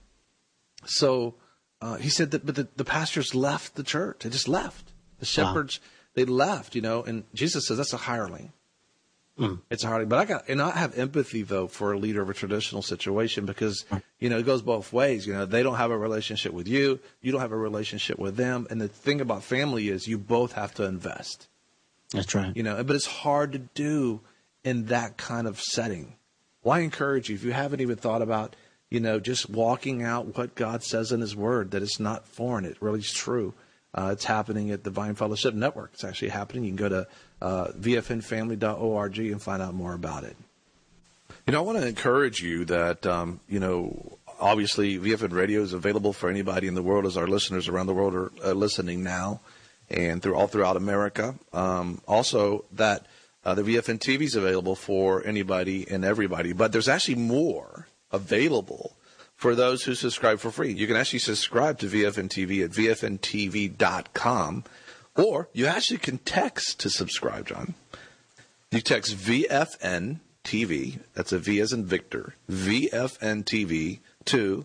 so he said that, but the pastors left the church. They just left. The shepherds, they left, and Jesus says that's a hireling. It's a hireling. But I have empathy, though, for a leader of a traditional situation because, it goes both ways. They don't have a relationship with you. You don't have a relationship with them. And the thing about family is you both have to invest. That's right. But it's hard to do in that kind of setting. Well, I encourage you, if you haven't even thought about, just walking out what God says in his word, that it's not foreign. It really is true. It's happening at the Vine Fellowship Network. It's actually happening. You can go to vfnfamily.org and find out more about it. I want to encourage you that, obviously VFN Radio is available for anybody in the world, as our listeners around the world are listening now and all throughout America. Also that the VFN TV is available for anybody and everybody, but there's actually more available for those who subscribe for free. You can actually subscribe to VFN TV at vfntv.com, or you actually can text to subscribe, John. You text VFN TV, that's a V as in Victor, VFN TV to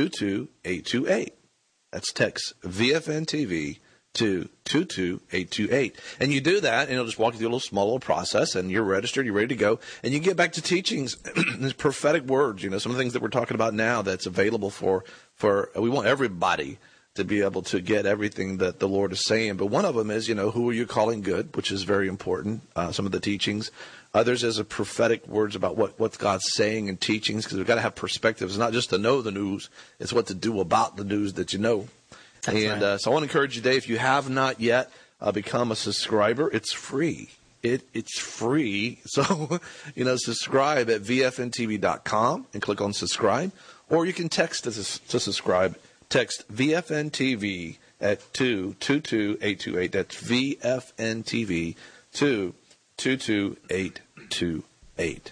22828. That's text VFN TV to 22828. And you do that, and it'll just walk you through a little small little process, and you're registered, you're ready to go, and you get back to teachings, these prophetic words, some of the things that we're talking about now that's available for we want everybody to be able to get everything that the Lord is saying. But one of them is, who are you calling good, which is very important, some of the teachings. Others is a prophetic words about what God's saying in teachings, because we've got to have perspective. It's not just to know the news, it's what to do about the news that you know. That's right. So I want to encourage you today, if you have not yet become a subscriber, it's free. It's free. So, subscribe at vfntv.com and click on subscribe. Or you can text to subscribe. Text VFNTV at 222-828. That's VFNTV to 222-828.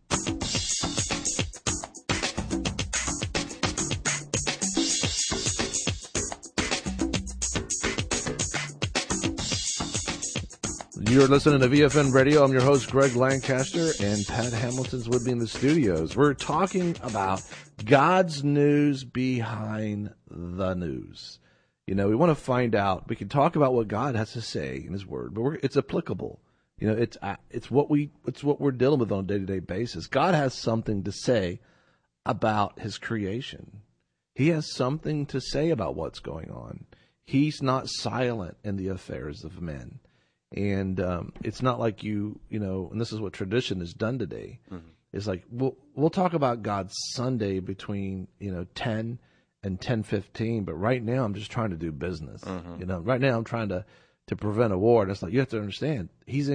You're listening to VFN Radio. I'm your host, Greg Lancaster, and Pat Hamilton's with me in the studios. We're talking about God's news behind the news. We want to find out. We can talk about what God has to say in His Word, but it's applicable. It's what we're dealing with on a day-to-day basis. God has something to say about His creation. He has something to say about what's going on. He's not silent in the affairs of men. And it's not like and this is what tradition has done today. Mm-hmm. It's like we'll talk about God's Sunday between 10 and 10:15, but right now I'm just trying to do business. Mm-hmm. Right now I'm trying to prevent a war. And it's like you have to understand He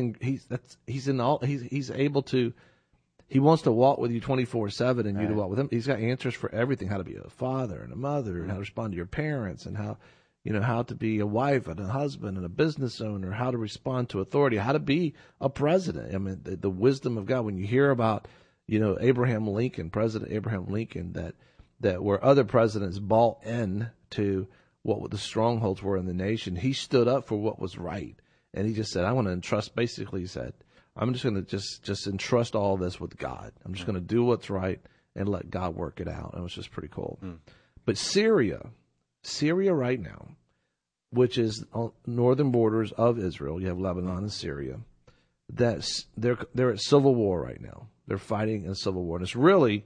wants to walk with you 24/7, and you to walk with Him. He's got answers for everything: how to be a father and a mother, and how to respond to your parents, and how to be a wife and a husband and a business owner, how to respond to authority, how to be a president. I mean, the wisdom of God. When you hear about, President Abraham Lincoln, that where other presidents bought in to what the strongholds were in the nation. He stood up for what was right. And he just said, I want to entrust, basically he said, I'm just going to just entrust all this with God. I'm just going to do what's right and let God work it out. And it was just pretty cool. But Syria right now, which is on northern borders of Israel, you have Lebanon and Syria, they're at civil war right now. They're fighting in civil war. And it's really,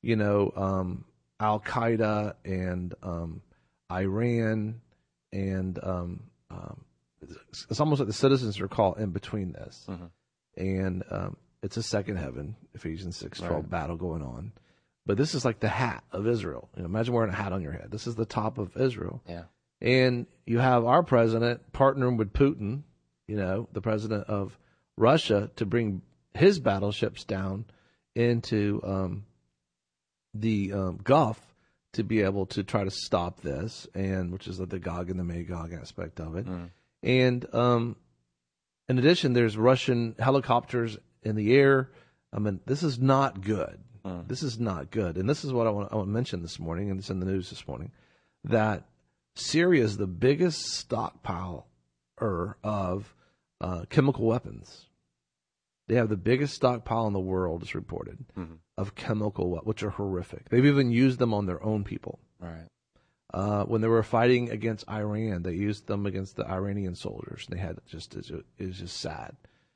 Al-Qaeda and Iran and it's almost like the citizens are caught in between this. And it's a second heaven, Ephesians 6:12 battle going on. But this is like the hat of Israel. Imagine wearing a hat on your head. This is the top of Israel. Yeah. And you have our president partnering with Putin, the president of Russia, to bring his battleships down into the Gulf to be able to try to stop this, and which is the Gog and the Magog aspect of it. And in addition, there's Russian helicopters in the air. I mean, this is not good. This is not good. And this is what I want to mention this morning, and it's in the news this morning, that Syria is the biggest stockpiler of chemical weapons. They have the biggest stockpile in the world, it's reported, of chemical weapons, which are horrific. They've even used them on their own people. Right. When they were fighting against Iran, they used them against the Iranian soldiers. They had it was just sad,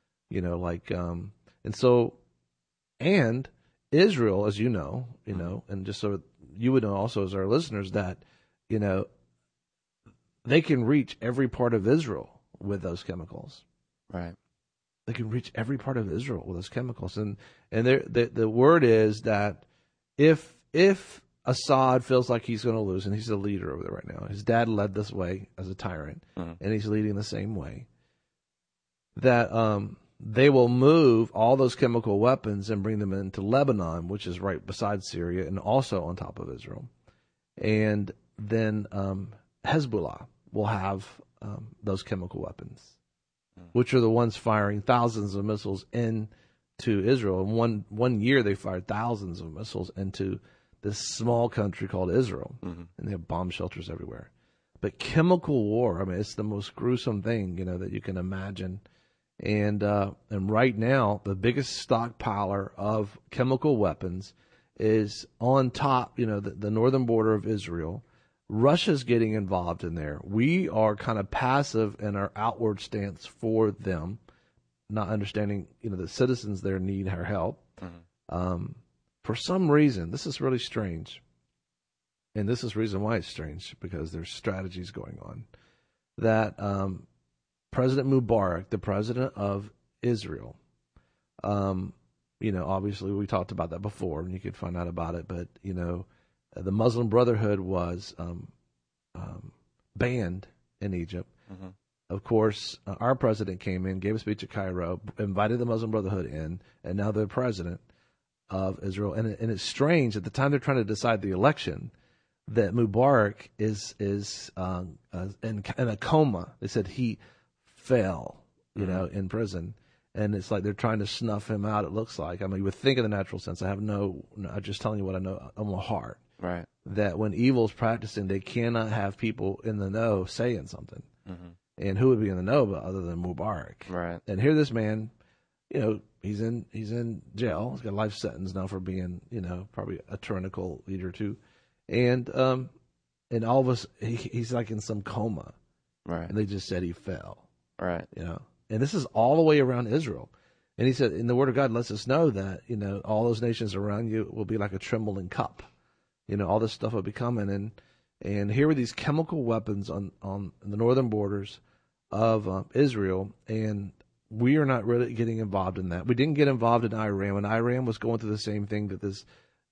and Israel, as you know, and just so you would know also as our listeners that, they can reach every part of Israel with those chemicals. Right. They can reach every part of Israel with those chemicals, and the word is that if Assad feels like he's going to lose, and he's the leader over there right now, his dad led this way as a tyrant, and he's leading the same way, that they will move all those chemical weapons and bring them into Lebanon, which is right beside Syria and also on top of Israel. And then Hezbollah will have those chemical weapons, which are the ones firing thousands of missiles into Israel. In one year, they fired thousands of missiles into this small country called Israel, and they have bomb shelters everywhere. But chemical war, I mean, it's the most gruesome thing, that you can imagine. And right now, the biggest stockpiler of chemical weapons is on top, the northern border of Israel. Russia's getting involved in there. We are kind of passive in our outward stance for them, not understanding, the citizens there need our help. For some reason, this is really strange. And this is the reason why it's strange, because there's strategies going on. That President Mubarak, the president of Israel, obviously we talked about that before, and you could find out about it, but, the Muslim Brotherhood was banned in Egypt. Of course, our president came in, gave a speech at Cairo, invited the Muslim Brotherhood in, and now they're president of Israel. And it's strange, at the time they're trying to decide the election, that Mubarak is in a coma. They said he fell, in prison. And it's like they're trying to snuff him out, it looks like. I mean, you would think in the natural sense. I'm just telling you what I know on my heart. Right. That when evil's practicing, they cannot have people in the know saying something. And who would be in the know but other than Mubarak? Right. And here this man, he's in jail. He's got a life sentence now for being, probably a tyrannical leader too. And all of us, he's like in some coma. Right. And they just said he fell. Right. And this is all the way around Israel. And he said, in the Word of God lets us know that, all those nations around you will be like a trembling cup. All this stuff will be coming. And here are these chemical weapons on the northern borders of Israel. And we are not really getting involved in that. We didn't get involved in Iran. When Iran was going through the same thing that this,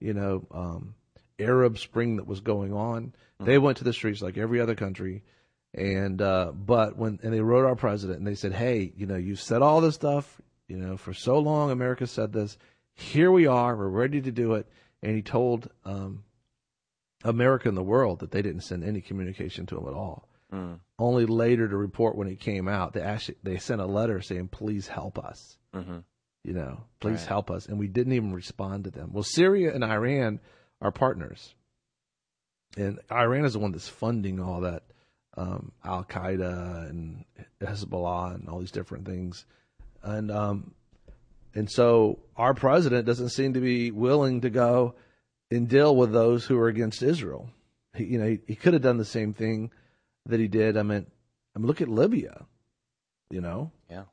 Arab Spring that was going on, they went to the streets like every other country. And but they wrote our president and they said, hey, you've said all this stuff, for so long, America said this. Here we are. We're ready to do it. And he told America and the world that they didn't send any communication to him at all. Only later to report when it came out, they sent a letter saying, please help us. Please help us. And we didn't even respond to them. Well, Syria and Iran are partners. And Iran is the one that's funding all that Al Qaeda and Hezbollah and all these different things, and so our president doesn't seem to be willing to go and deal with those who are against Israel. He could have done the same thing that he did. I mean, look at Libya. Yeah.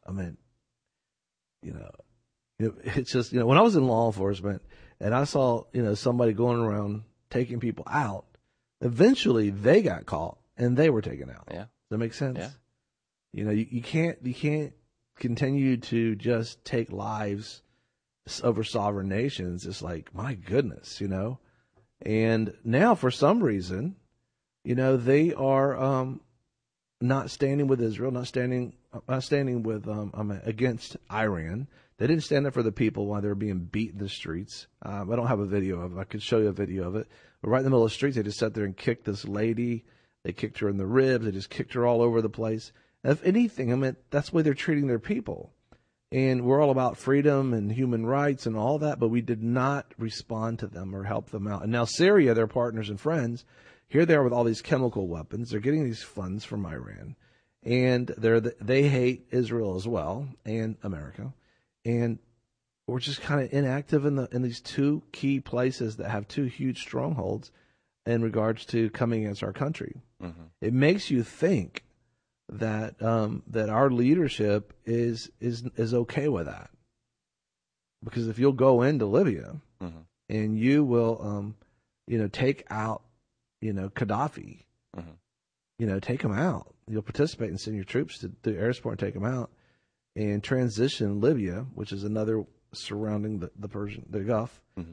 It's just, when I was in law enforcement and I saw, somebody going around taking people out, eventually they got caught and they were taken out. Yeah. Does that make sense? Yeah. You can't continue to just take lives over sovereign nations. It's like, my goodness, And now for some reason, they are not standing with Israel, not standing with against Iran. They didn't stand up for the people while they were being beat in the streets. I don't have a video of it. I could show you a video of it. But right in the middle of the streets, they just sat there and kicked this lady. They kicked her in the ribs. They just kicked her all over the place. And if anything, that's the way they're treating their people. And we're all about freedom and human rights and all that, but we did not respond to them or help them out. And now Syria, their partners and friends, here they are with all these chemical weapons. They're getting these funds from Iran. And they hate Israel as well and America. And we're just kind of inactive in these two key places that have two huge strongholds in regards to coming against our country. Mm-hmm. It makes you think that that our leadership is okay with that, because if you'll go into Libya mm-hmm. and you will take out Gaddafi, mm-hmm. Take him out. You'll participate and send your troops to the air support and take him out, and transition Libya, which is another surrounding the Gulf. Mm-hmm.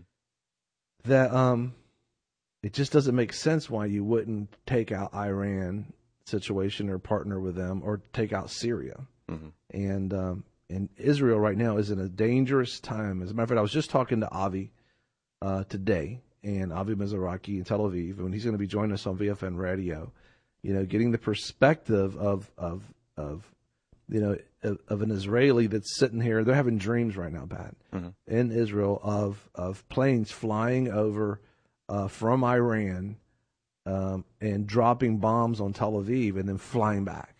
That it just doesn't make sense why you wouldn't take out Iran situation or partner with them, or take out Syria. Mm-hmm. And Israel right now is in a dangerous time. As a matter of fact, I was just talking to Avi today, and Avi Mizrahi in Tel Aviv, and he's going to be joining us on VFN Radio. Getting the perspective of an Israeli that's sitting here. They're having dreams right now, Pat, mm-hmm. in Israel of planes flying over from Iran. And dropping bombs on Tel Aviv and then flying back,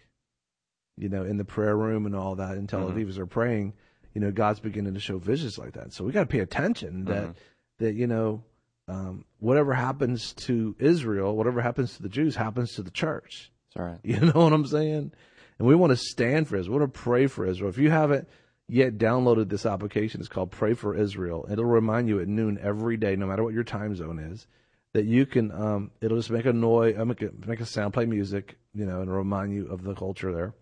in the prayer room and all that in Tel mm-hmm. Aviv as they're praying, God's beginning to show visions like that. So we got to pay attention that whatever happens to Israel, whatever happens to the Jews, happens to the church. That's right. You know what I'm saying? And we want to stand for Israel. We want to pray for Israel. If you haven't yet downloaded this application, it's called Pray for Israel. It'll remind you at noon every day, no matter what your time zone is, that you can, it'll just make a noise, make a sound, play music, and remind you of the culture there,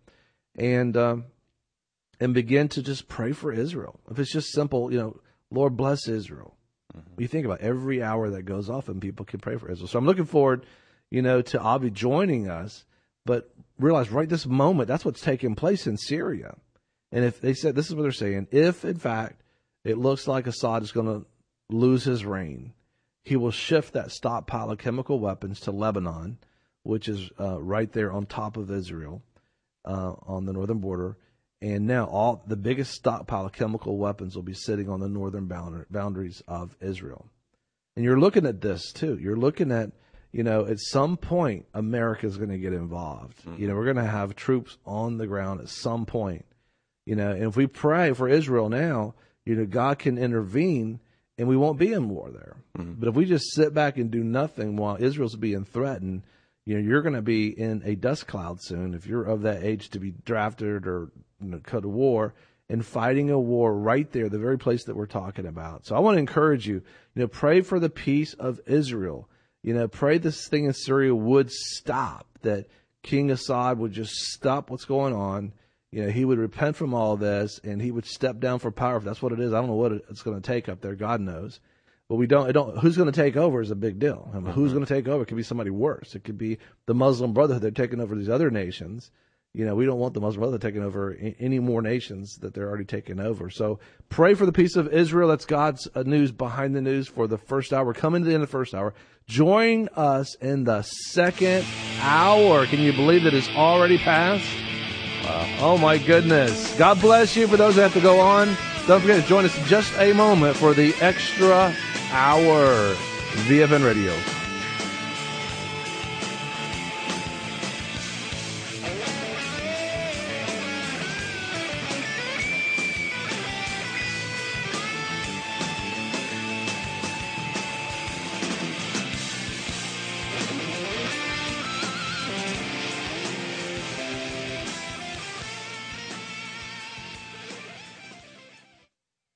and begin to just pray for Israel. If it's just simple, Lord bless Israel. Mm-hmm. You think about every hour that goes off, and people can pray for Israel. So I'm looking forward, to Avi joining us, but realize right this moment that's what's taking place in Syria. And if they said, this is what they're saying, if in fact it looks like Assad is going to lose his reign, he will shift that stockpile of chemical weapons to Lebanon, which is right there on top of Israel, on the northern border. And now the biggest stockpile of chemical weapons will be sitting on the northern boundaries of Israel. And you're looking at this, too. You're looking at, at some point, America is going to get involved. Mm-hmm. We're going to have troops on the ground at some point. And if we pray for Israel now, God can intervene, and we won't be in war there. Mm-hmm. But if we just sit back and do nothing while Israel's being threatened, you're going to be in a dust cloud soon if you're of that age to be drafted or go to war, and fighting a war right there, the very place that we're talking about. So I want to encourage you, pray for the peace of Israel. Pray this thing in Syria would stop, that King Assad would just stop what's going on. He would repent from all this, and he would step down for power if that's what it is. I don't know what it's going to take up there. God knows. But we don't. Who's going to take over is a big deal. I mean, who's going to take over? It could be somebody worse. It could be the Muslim Brotherhood. They're taking over these other nations. We don't want the Muslim Brotherhood taking over any more nations that they're already taking over. So pray for the peace of Israel. That's God's news behind the news for the first hour. We're coming to the end of the first hour. Join us in the second hour. Can you believe that it's already passed? Oh, my goodness. God bless you. For those that have to go on, don't forget to join us in just a moment for the extra hour. VFN Radio.